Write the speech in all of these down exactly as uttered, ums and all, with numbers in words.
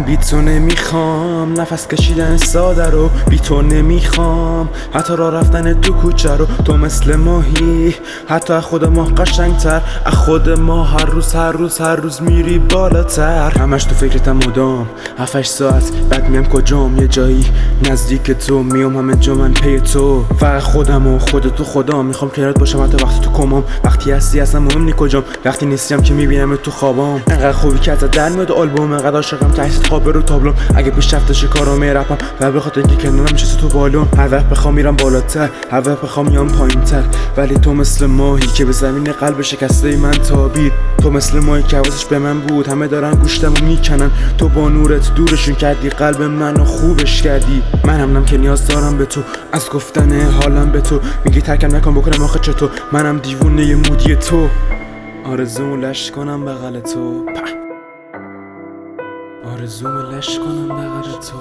بی تو نمیخوام نفس کشیدن ساده رو، بی تو نمیخوام حتی راه رفتن تو کوچه رو. تو مثل ماهی حتی از خود ما قشنگتر، از خود ما هر روز هر روز هر روز میری بالاتر. همش تو فکرتم مدام هفتش ساعت، بعد میم کجام یه جایی نزدیک تو، میام همه جا من پی تو. فقط خودم و خودت تو خدا میخوام کنارت باشم حتی وقتی تو کمام. وقتی هستی اصلا مهم نی کجام، وقتی نیستیم که میبینم تو خوابام. انقدر خوبی که ازت در میاد آلبوم، انقدر عاشقم که عکست خواب رو تابلوم. اگه پیشرفتش کارو میرپم و به خاطر اینکه کنارم نشستی تو بالون. هر وقت بخوام میرم بالاتر، هر وقت بخوام میام پایینتر، ولی تو مثل ماهی که به زمین قلب شکسته من تابید. تو مثل ماهی که حواسش به من بود، همه دارن گوشتمو میکنن. تو با نورت دورشون کردی قلب منو خوبش کردی. من همونم که نیاز دارم به تو، از گفتن حالم به تو. میگی ترکم نکن بکنم آخه چطور، منم دیوونه مودی تو. آرزومو لش کنم بغل تو، آرزومو لش کنم بغل تو.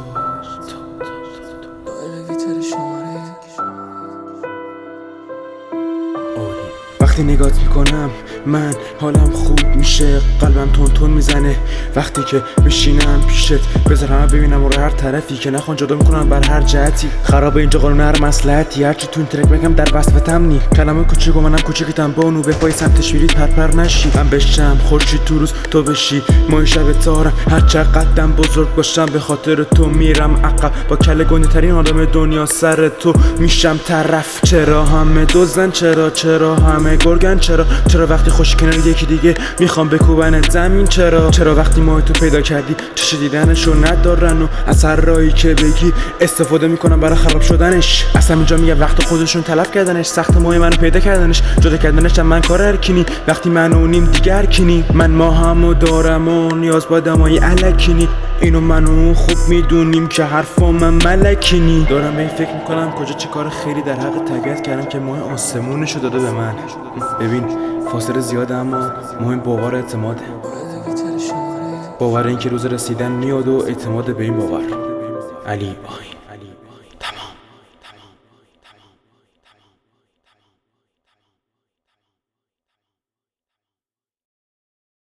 وقتی نگات میکنم من حالم خوب میشه، قلبم تون تون میزنه وقتی که بشینم پیشت. بذار همه ببینم رو هر طرفی که نخوان جدا میکنم بر هر جهتی. خراب اینجا قانون هر مصلحتی، هرچی تو این ترک بگم در وصفتم نی. کلمه کوچیک و منم کوچیکتم بانو، به پای سمتش میرید پرپر نشی. من بشم خورشید تو روز تو بشی ماهی شب تارم. هر چقدرم بزرگ باشم به خاطر تو میرم عقب. با کله گنده ترین آدم دنیا سر تو میشم طرف. چرا همه دوزن، چرا چرا همه گرگن، چرا چرا وقتی خوشی کنار یکی دیگه میخوام بکوبن زمین. چرا چرا وقتی ما تو پیدا کردی چش دیدنشو ندارن و از هر راهی که بگی استفاده میکنم برای خراب شدنش. اصلا اینجا میگم وقت خودشون تلف کردنش، سخت ماه منو پیدا کردنش، جدا کردنش من کار هرکینی. وقتی منو نیم دیگر کینی، من ما همو دارم و نیاز با دمای الکینی. اینو منو خوب میدونیم که حرفا من ملکینی. دارم به این فکر میکنم کجا چه کار خیلی در حق طبیعت کردم که ماه آسمونشو داده به من. ببین فاصله زیاده اما مهم باور اعتماده. باور این که روز رسیدن میاد و اعتماد به این باور. علی آهین.